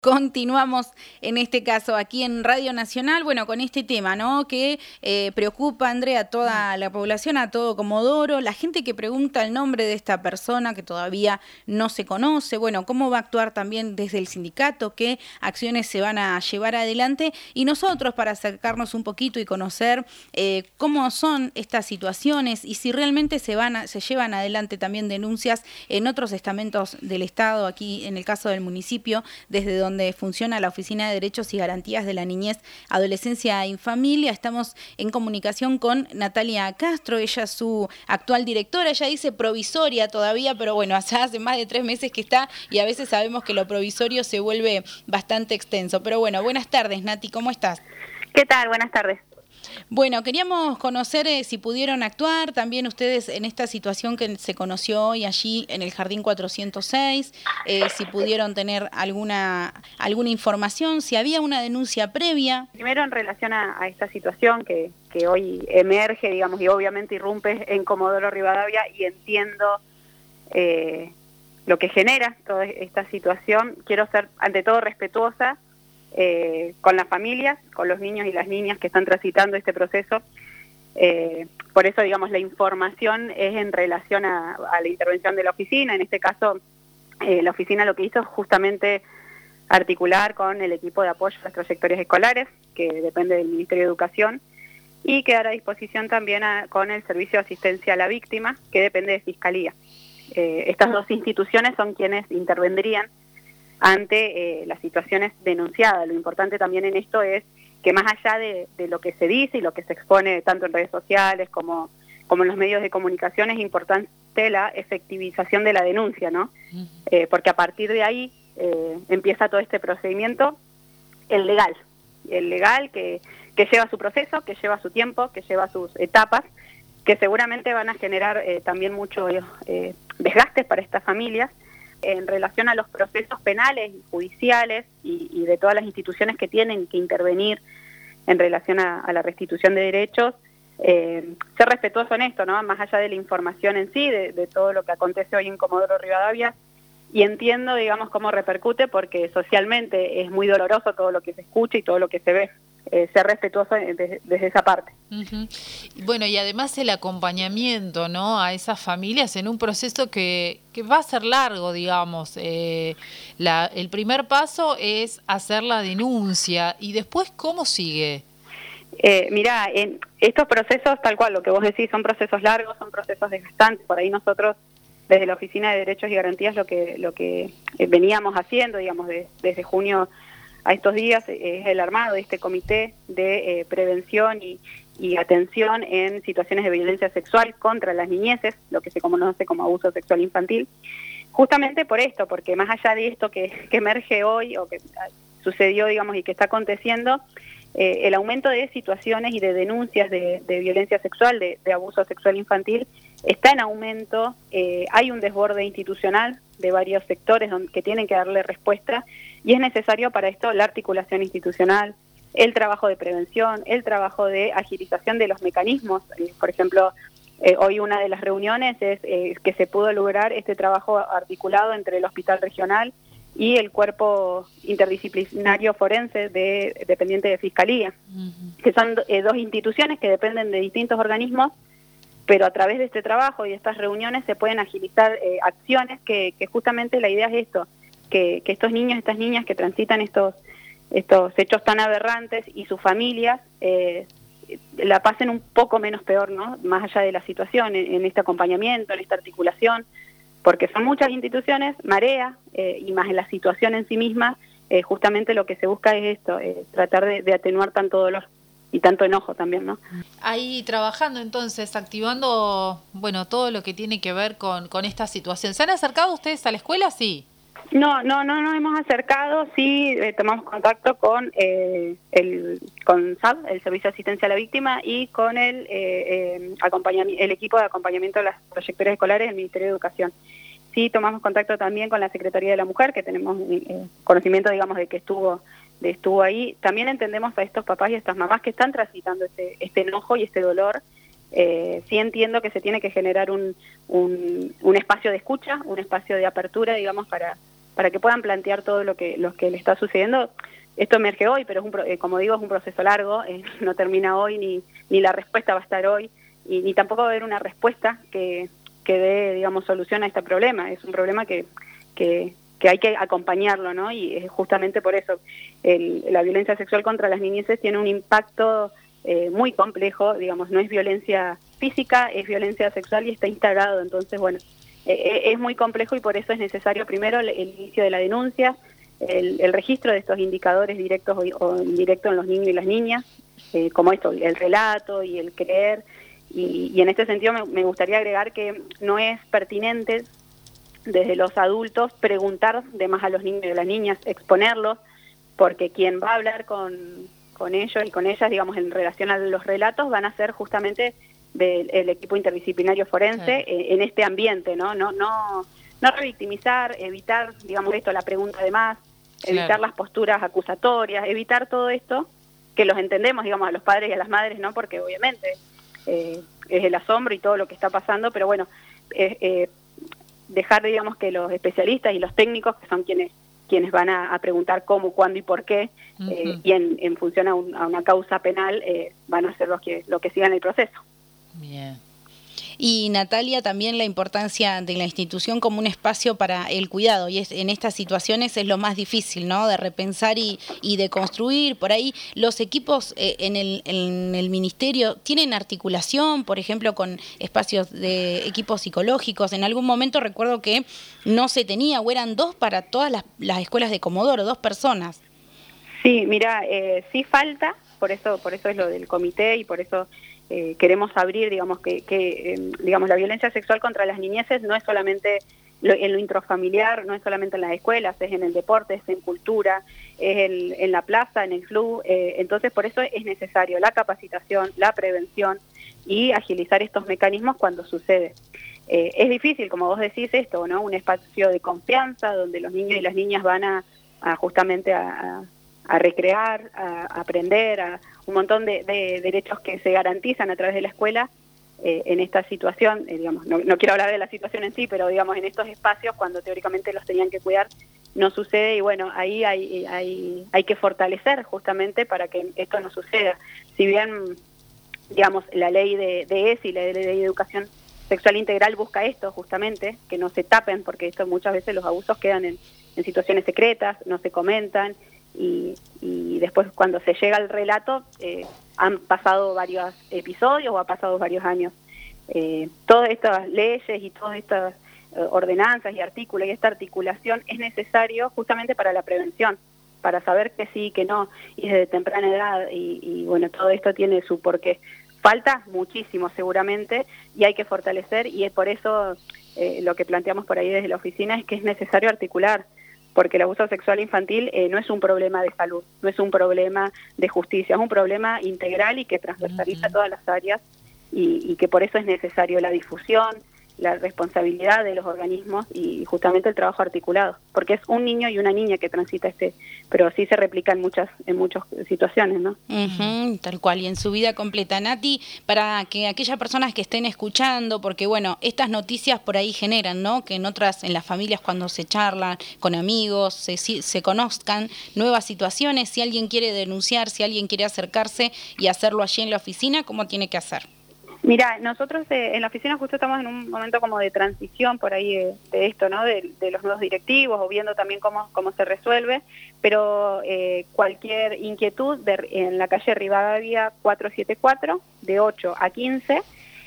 Continuamos en este caso aquí en Radio Nacional, bueno, con este tema, ¿no? Que preocupa, Andrea, a toda la población, a todo Comodoro, la gente que pregunta el nombre de esta persona que todavía no se conoce, bueno, cómo va a actuar también desde el sindicato, qué acciones se van a llevar adelante y nosotros para acercarnos un poquito y conocer cómo son estas situaciones y si realmente se llevan adelante también denuncias en otros estamentos del Estado, aquí en el caso del municipio, desde donde funciona la Oficina de Derechos y Garantías de la Niñez, Adolescencia y Familia. Estamos en comunicación con Natalia Castro, ella es su actual directora, ella dice provisoria todavía, pero bueno, hace más de 3 meses que está y a veces sabemos que lo provisorio se vuelve bastante extenso. Pero bueno, buenas tardes, Nati, ¿cómo estás? ¿Qué tal? Buenas tardes. Bueno, queríamos conocer si pudieron actuar también ustedes en esta situación que se conoció hoy allí en el Jardín 406, si pudieron tener alguna información, si había una denuncia previa. Primero, en relación a esta situación que hoy emerge, digamos, y obviamente irrumpe en Comodoro Rivadavia, y entiendo lo que genera toda esta situación, quiero ser ante todo respetuosa con las familias, con los niños y las niñas que están transitando este proceso. Por eso, digamos, la información es en relación a la intervención de la oficina. En este caso, la oficina lo que hizo es justamente articular con el equipo de apoyo a las trayectorias escolares, que depende del Ministerio de Educación, y quedar a disposición también con el Servicio de Asistencia a la Víctima, que depende de Fiscalía. Estas dos instituciones son quienes intervendrían ante las situaciones denunciadas. Lo importante también en esto es que más allá de lo que se dice y lo que se expone tanto en redes sociales como en los medios de comunicación, es importante la efectivización de la denuncia, ¿no? Porque a partir de ahí empieza todo este procedimiento, el legal que lleva su proceso, que lleva su tiempo, que lleva sus etapas, que seguramente van a generar también muchos desgastes para estas familias, en relación a los procesos penales y judiciales y de todas las instituciones que tienen que intervenir en relación a la restitución de derechos. Ser respetuoso en esto, ¿no? Más allá de la información en sí, de todo lo que acontece hoy en Comodoro Rivadavia, y entiendo, digamos, cómo repercute, porque socialmente es muy doloroso todo lo que se escucha y todo lo que se ve. Ser respetuoso desde esa parte. Uh-huh. Bueno, y además el acompañamiento, ¿no?, a esas familias en un proceso que va a ser largo, digamos. El primer paso es hacer la denuncia y después, ¿cómo sigue? Mirá, en estos procesos, tal cual, lo que vos decís, son procesos largos, son procesos desgastantes. Por ahí nosotros, desde la Oficina de Derechos y Garantías, lo que veníamos haciendo, digamos, desde junio a estos días, es el armado de este comité de prevención y atención en situaciones de violencia sexual contra las niñeces, lo que se conoce como abuso sexual infantil, justamente por esto, porque más allá de esto que emerge hoy o que sucedió, digamos, y que está aconteciendo, el aumento de situaciones y de denuncias de violencia sexual, de abuso sexual infantil, está en aumento. Hay un desborde institucional de varios sectores que tienen que darle respuesta, y es necesario para esto la articulación institucional, el trabajo de prevención, el trabajo de agilización de los mecanismos. Por ejemplo, hoy una de las reuniones es que se pudo lograr este trabajo articulado entre el Hospital Regional y el Cuerpo Interdisciplinario Forense dependiente de Fiscalía, que son dos instituciones que dependen de distintos organismos, pero a través de este trabajo y de estas reuniones se pueden agilizar acciones que justamente la idea es esto, que estos niños, estas niñas que transitan estos hechos tan aberrantes y sus familias la pasen un poco menos peor, ¿no? Más allá de la situación, en este acompañamiento, en esta articulación, porque son muchas instituciones, marea, y más en la situación en sí misma, justamente lo que se busca es esto, tratar de atenuar tanto dolor y tanto enojo también, ¿no? Ahí trabajando entonces, activando, bueno, todo lo que tiene que ver con esta situación. ¿Se han acercado ustedes a la escuela? Sí. No nos hemos acercado, sí tomamos contacto con con SAV, el Servicio de Asistencia a la Víctima, y con el equipo de acompañamiento de las trayectorias escolares del Ministerio de Educación. Sí tomamos contacto también con la Secretaría de la Mujer, que tenemos conocimiento, digamos, de que estuvo ahí. También entendemos a estos papás y a estas mamás que están transitando este enojo y este dolor. Sí entiendo que se tiene que generar un espacio de escucha, un espacio de apertura, digamos, que puedan plantear todo lo que le está sucediendo. Esto emerge hoy, pero como digo, es un proceso largo, no termina hoy, ni la respuesta va a estar hoy, y ni tampoco va a haber una respuesta que dé, digamos, solución a este problema. Es un problema que hay que acompañarlo, ¿no? Y es justamente por eso la violencia sexual contra las niñeces tiene un impacto muy complejo, digamos, no es violencia física, es violencia sexual y está instaurado. Entonces, bueno, es muy complejo y por eso es necesario primero el inicio de la denuncia, el registro de estos indicadores directos o indirectos en los niños y las niñas, como esto, el relato y el creer. Y en este sentido me gustaría agregar que no es pertinente desde los adultos preguntar de más a los niños y a las niñas, exponerlos, porque quien va a hablar con ellos y con ellas, digamos, en relación a los relatos, van a ser justamente del equipo interdisciplinario forense. Claro. En este ambiente, ¿no? No revictimizar, evitar, digamos, la pregunta de más, claro, evitar las posturas acusatorias, evitar todo esto, que los entendemos, digamos, a los padres y a las madres, ¿no? Porque obviamente es el asombro y todo lo que está pasando, pero bueno, dejar, digamos, que los especialistas y los técnicos, que son quienes van a preguntar cómo, cuándo y por qué, y en función a una causa penal, van a ser los que sigan el proceso. Bien. Y Natalia, también la importancia de la institución como un espacio para el cuidado, y en estas situaciones es lo más difícil, ¿no? De repensar y de construir. Por ahí los equipos en el ministerio tienen articulación, por ejemplo, con espacios de equipos psicológicos. En algún momento recuerdo que no se tenía, o eran 2 para todas las escuelas de Comodoro, 2 personas. Sí, mira, sí falta, por eso es lo del comité y por eso queremos abrir, digamos, digamos, la violencia sexual contra las niñeces no es solamente en lo intrafamiliar, no es solamente en las escuelas, es en el deporte, es en cultura, es en la plaza, en el club. Entonces, por eso es necesario la capacitación, la prevención y agilizar estos mecanismos cuando sucede. Es difícil, como vos decís, esto, ¿no? Un espacio de confianza donde los niños y las niñas van a justamente a recrear, a aprender, a un montón de derechos que se garantizan a través de la escuela en esta situación, digamos, no quiero hablar de la situación en sí, pero digamos en estos espacios cuando teóricamente los tenían que cuidar no sucede, y bueno, ahí hay que fortalecer justamente para que esto no suceda. Si bien, digamos, la ley de ESI, la ley de educación sexual integral busca esto justamente, que no se tapen, porque esto muchas veces los abusos quedan en situaciones secretas, no se comentan, y después cuando se llega al relato han pasado varios episodios o ha pasado varios años. Todas estas leyes y todas estas ordenanzas y artículos y esta articulación es necesario justamente para la prevención, para saber que sí, que no, y desde temprana edad, y bueno, todo esto tiene su porqué. Falta muchísimo seguramente y hay que fortalecer, y es por eso lo que planteamos por ahí desde la oficina es que es necesario articular, porque el abuso sexual infantil no es un problema de salud, no es un problema de justicia, es un problema integral y que transversaliza todas las áreas, y que por eso es necesario la difusión, la responsabilidad de los organismos y justamente el trabajo articulado, porque es un niño y una niña que transita pero sí se replica en muchas situaciones, ¿no? Tal cual, y en su vida completa. Nati, para que aquellas personas que estén escuchando, porque bueno, estas noticias por ahí generan, ¿no? Que en las familias cuando se charlan con amigos, se conozcan nuevas situaciones. Si alguien quiere denunciar, si alguien quiere acercarse y hacerlo allí en la oficina, ¿cómo tiene que hacer? Mira, nosotros en la oficina justo estamos en un momento como de transición por ahí de esto, ¿no? De los nuevos directivos, o viendo también cómo se resuelve, pero cualquier inquietud en la calle Rivadavia 474, de 8 a 15,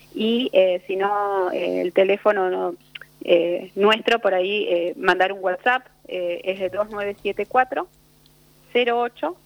y si no, el teléfono nuestro por ahí, mandar un WhatsApp, es de 2974 08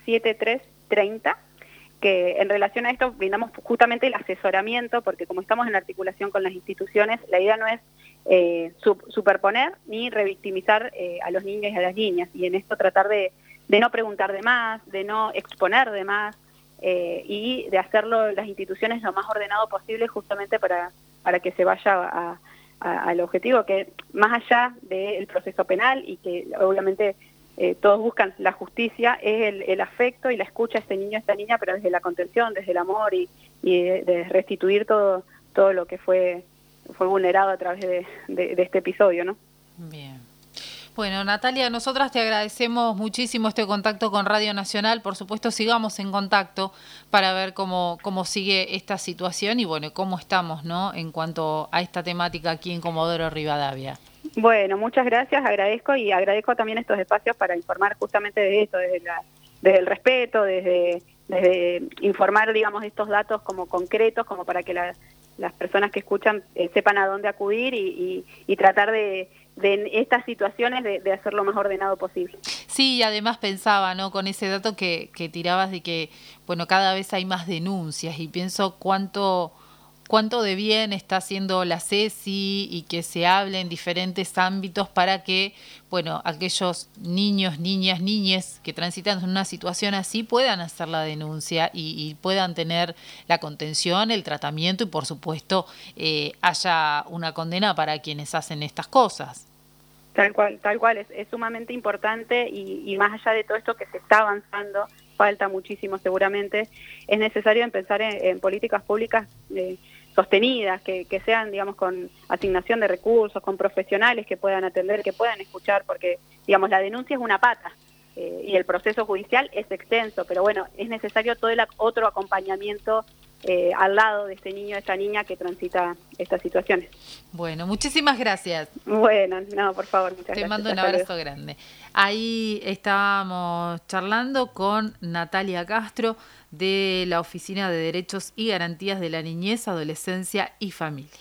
7330, que en relación a esto brindamos justamente el asesoramiento, porque como estamos en articulación con las instituciones, la idea no es superponer ni revictimizar a los niños y a las niñas, y en esto tratar de no preguntar de más, de no exponer de más, y de hacerlo las instituciones lo más ordenado posible, justamente para que se vaya al objetivo, que más allá del proceso penal, y que obviamente todos buscan la justicia, es el afecto y la escucha a este niño, a esta niña, pero desde la contención, desde el amor, y de restituir todo lo que fue vulnerado a través de este episodio, ¿no? Bien. Bueno, Natalia, nosotras te agradecemos muchísimo este contacto con Radio Nacional. Por supuesto, sigamos en contacto para ver cómo sigue esta situación y bueno, cómo estamos, ¿no?, en cuanto a esta temática aquí en Comodoro Rivadavia. Bueno, muchas gracias, agradezco también estos espacios para informar justamente de esto, desde el respeto, desde informar, digamos, estos datos como concretos, como para que las personas que escuchan sepan a dónde acudir y tratar de estas situaciones de hacer lo más ordenado posible. Sí, y además pensaba, ¿no?, con ese dato que tirabas de que, bueno, cada vez hay más denuncias y pienso cuánto de bien está haciendo la CESI y que se hable en diferentes ámbitos para que, bueno, aquellos niños, niñas, niñes que transitan en una situación así puedan hacer la denuncia y puedan tener la contención, el tratamiento y, por supuesto, haya una condena para quienes hacen estas cosas. Tal cual, es sumamente importante y más allá de todo esto que se está avanzando, falta muchísimo seguramente, es necesario empezar en políticas públicas sostenidas, que sean, digamos, con asignación de recursos, con profesionales que puedan atender, que puedan escuchar, porque, digamos, la denuncia es una pata y el proceso judicial es extenso, pero bueno, es necesario todo el otro acompañamiento al lado de este niño, de esta niña que transita estas situaciones. Bueno, muchísimas gracias. Bueno, no, por favor, muchas gracias. Te mando un abrazo grande. Ahí estábamos charlando con Natalia Castro de la Oficina de Derechos y Garantías de la Niñez, Adolescencia y Familia.